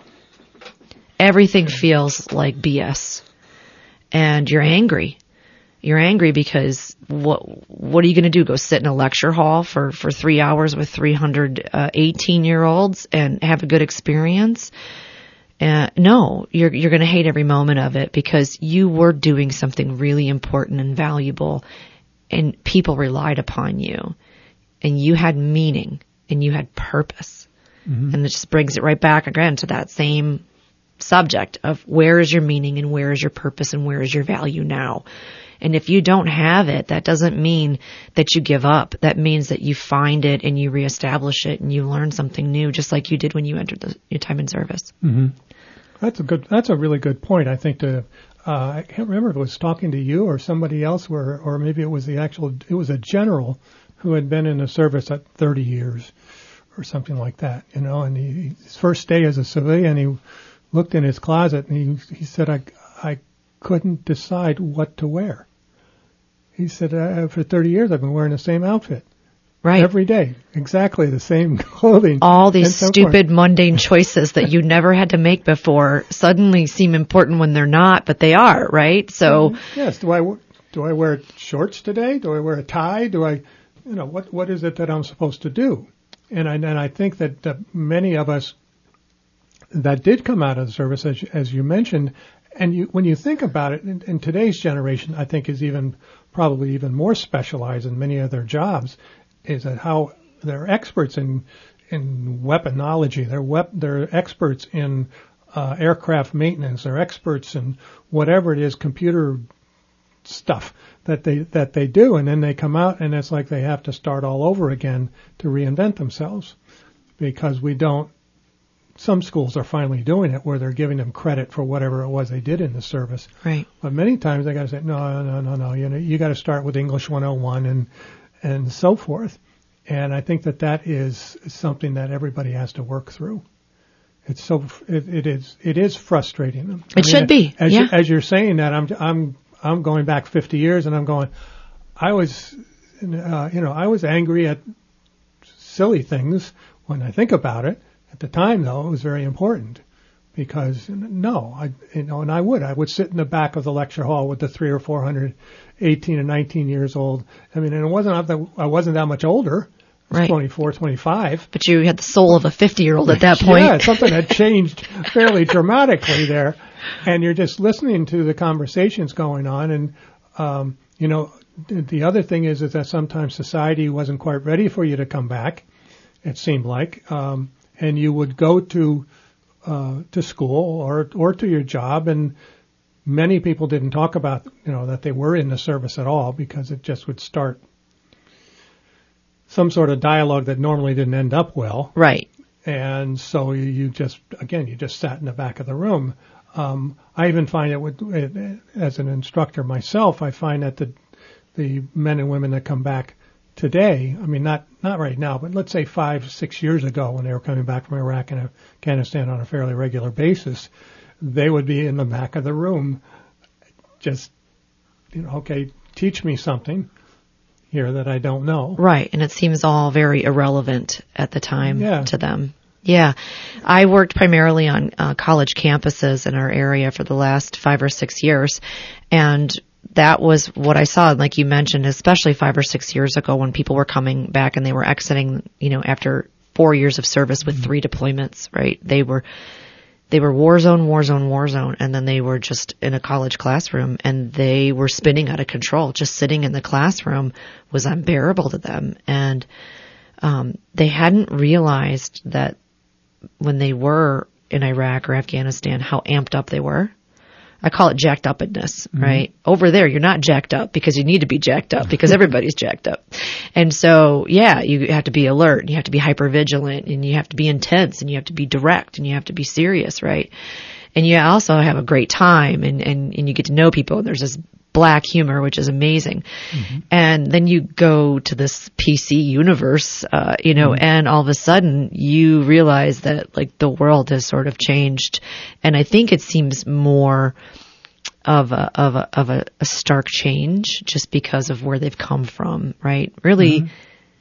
Everything feels like B S. And you're angry. You're angry because what what are you going to do? Go sit in a lecture hall for, for three hours with three hundred uh, eighteen-year-olds and have a good experience? Uh, no, you're you're going to hate every moment of it because you were doing something really important and valuable, and people relied upon you, and you had meaning and you had purpose, mm-hmm. and it just brings it right back again to that same subject of where is your meaning and where is your purpose and where is your value now. And if you don't have it, that doesn't mean that you give up. That means that you find it and you reestablish it and you learn something new, just like you did when you entered the, your time in service. Mm-hmm. That's a good. That's a really good point. I think to. Uh, I can't remember if it was talking to you or somebody else, where, or maybe it was the actual. It was a general who had been in the service at thirty years, or something like that. You know, and he, his first day as a civilian, he looked in his closet and he he said, "I I couldn't decide what to wear." He said, uh, for thirty years, I've been wearing the same outfit. Right. Every day. Exactly the same clothing. All these so stupid, forth. mundane choices that you never had to make before suddenly seem important when they're not, but they are, right? So. Yes. Do I, do I wear shorts today? Do I wear a tie? Do I, you know, what, what is it that I'm supposed to do? And I, and I think that uh, many of us that did come out of the service, as, as you mentioned, and you, when you think about it, in, in today's generation, I think is even probably even more specialized in many of their jobs, is that how they're experts in in weaponology, they're wep- they're experts in uh, aircraft maintenance, they're experts in whatever it is, computer stuff that they that they do, and then they come out and it's like they have to start all over again to reinvent themselves, because we don't. Some schools are finally doing it where they're giving them credit for whatever it was they did in the service. Right. But many times they got to say, no, no, no, no. You know, you got to start with English one oh one and and so forth. And I think that that is something that everybody has to work through. It's so it, it is it is frustrating. I it mean, should be. As, yeah. you, as you're saying that, I'm I'm I'm going back fifty years, and I'm going. I was, uh, you know, I was angry at silly things when I think about it. At the time, though, it was very important because no, I you know, and I would I would sit in the back of the lecture hall with the three or four hundred, eighteen and nineteen years old. I mean, and it wasn't that I wasn't that much older. I was right. twenty-four, twenty-five. But you had the soul of a fifty-year-old at that point. Yeah, something had changed fairly dramatically there, and you're just listening to the conversations going on, and um, you know, the other thing is is that sometimes society wasn't quite ready for you to come back. It seemed like. Um, And you would go to uh, to school or or to your job, and many people didn't talk about you know that they were in the service at all, because it just would start some sort of dialogue that normally didn't end up well. Right. And so you, you just, again, you just sat in the back of the room. Um, I even find it with, it, as an instructor myself, I find that the, the men and women that come back today, I mean, not, not right now, but let's say five, six years ago when they were coming back from Iraq and Afghanistan on a fairly regular basis, they would be in the back of the room just, you know, okay, teach me something here that I don't know. Right. And it seems all very irrelevant at the time yeah. to them. Yeah. I worked primarily on uh, college campuses in our area for the last five or six years. And that was what I saw, like you mentioned, especially five or six years ago when people were coming back and they were exiting, you know, after four years of service with mm-hmm. three deployments, right? They were, they were war zone, war zone, war zone, and then they were just in a college classroom and they were spinning out of control. Just sitting in the classroom was unbearable to them. And, um, they hadn't realized that when they were in Iraq or Afghanistan, how amped up they were. I call it jacked upness, mm-hmm. right? Over there, you're not jacked up because you need to be jacked up because everybody's jacked up. And so, yeah, you have to be alert and you have to be hyper vigilant and you have to be intense and you have to be direct and you have to be serious, right? And you also have a great time and, and, and you get to know people and there's this black humor, which is amazing. Mm-hmm. And then you go to this P C universe, uh, you know, mm-hmm. and all of a sudden you realize that like the world has sort of changed. And I think it seems more of a, of a, of a, a stark change just because of where they've come from, right? Really, mm-hmm.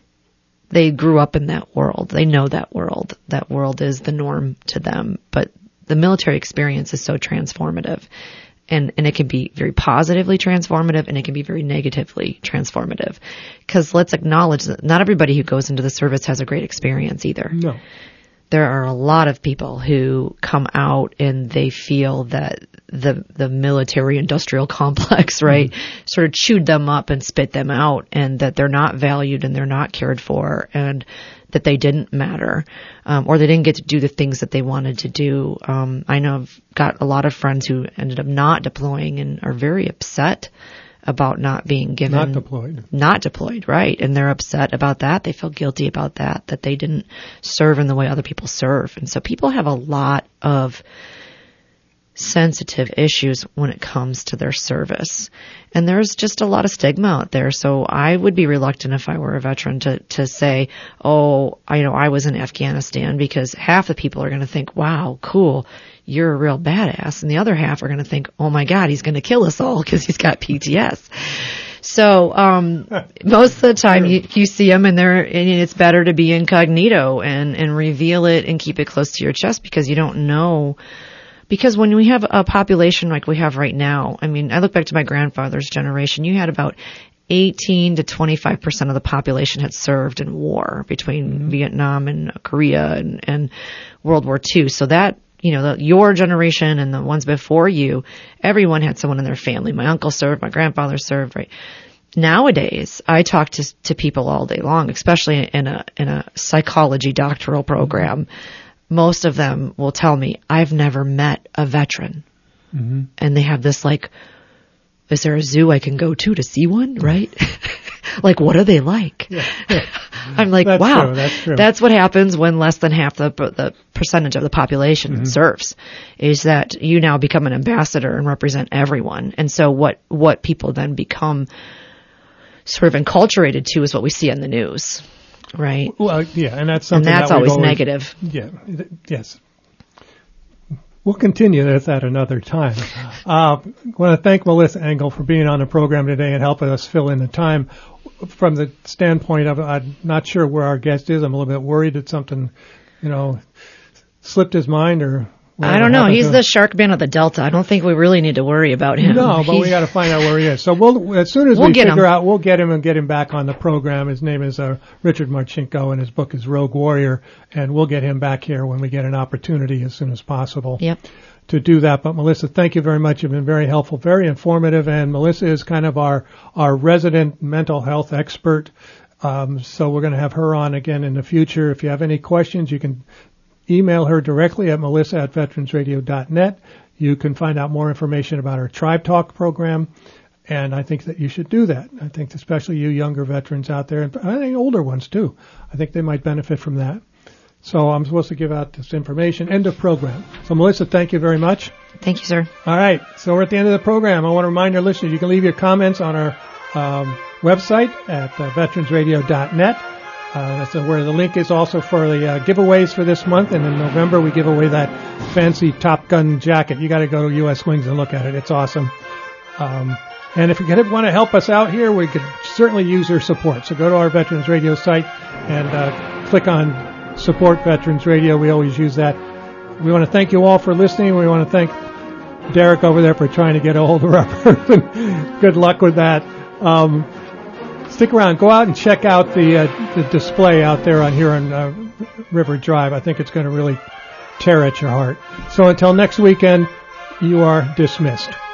they grew up in that world. They know that world. That world is the norm to them, but the military experience is so transformative. And, and it can be very positively transformative and it can be very negatively transformative. Because let's acknowledge that not everybody who goes into the service has a great experience either. No. There are a lot of people who come out and they feel that the the military industrial complex, right, mm-hmm. sort of chewed them up and spit them out and that they're not valued and they're not cared for and that they didn't matter, um, or they didn't get to do the things that they wanted to do. Um, I know I've got a lot of friends who ended up not deploying and are very upset about not being given. Not deployed. Not deployed, right. And they're upset about that. They feel guilty about that, that they didn't serve in the way other people serve. And so people have a lot of sensitive issues when it comes to their service. And there's just a lot of stigma out there. So I would be reluctant if I were a veteran to, to say, oh, I you know, I was in Afghanistan, because half the people are going to think, wow, cool, you're a real badass. And the other half are going to think, oh my God, he's going to kill us all because he's got P T S. So, um, most of the time you, you see them and they're, and it's better to be incognito and, and reveal it and keep it close to your chest because you don't know. Because when we have a population like we have right now, I mean, I look back to my grandfather's generation, you had about eighteen to twenty-five percent of the population had served in war between mm-hmm. Vietnam and Korea and, and World War Two. So that, you know, the, your generation and the ones before you, everyone had someone in their family. My uncle served, my grandfather served, right? Nowadays, I talk to, to people all day long, especially in a, in a psychology doctoral program. Mm-hmm. Most of them will tell me, I've never met a veteran. Mm-hmm. And they have this like, is there a zoo I can go to to see one, right? Like, what are they like? Yeah, yeah. I'm like, that's wow, true, that's, true. That's what happens when less than half the the percentage of the population mm-hmm. serves, is that you now become an ambassador and represent everyone. And so what, what people then become sort of enculturated to is what we see on the news. Right. Well, yeah, and that's something and that's that always, always negative. Yeah. Yes. We'll continue this at another time. Uh, I want to thank Melissa Engel for being on the program today and helping us fill in the time. From the standpoint of, I'm not sure where our guest is. I'm a little bit worried that something, you know, slipped his mind or. I don't know. He's the shark man of the Delta. I don't think we really need to worry about him. No, but He's, we got to find out where he is. So we'll, as soon as we'll we figure him. out, we'll get him and get him back on the program. His name is uh, Richard Marchenko, and his book is Rogue Warrior, and we'll get him back here when we get an opportunity as soon as possible. Yep. To do that. But Melissa, thank you very much. You've been very helpful, very informative, and Melissa is kind of our, our resident mental health expert. Um, so we're going to have her on again in the future. If you have any questions, you can email her directly at melissa at veterans radio dot net. You can find out more information about our Tribe Talk program, and I think that you should do that. I think especially you younger veterans out there, and I think older ones too. I think they might benefit from that. So I'm supposed to give out this information. End of program. So Melissa, thank you very much. Thank you, sir. All right. So we're at the end of the program. I want to remind our listeners you can leave your comments on our um, website at uh, veterans radio dot net. Uh, that's where the link is also for the uh, giveaways for this month. And in November, we give away that fancy Top Gun jacket. You got to go to U S Wings and look at it. It's awesome. Um, and if you want to help us out here, we could certainly use your support. So go to our Veterans Radio site and uh, click on Support Veterans Radio. We always use that. We want to thank you all for listening. We want to thank Derek over there for trying to get a hold of our person. Good luck with that. Um, Stick around. Go out and check out the uh, the display out there on here on uh, River Drive. I think it's going to really tear at your heart. So until next weekend, you are dismissed.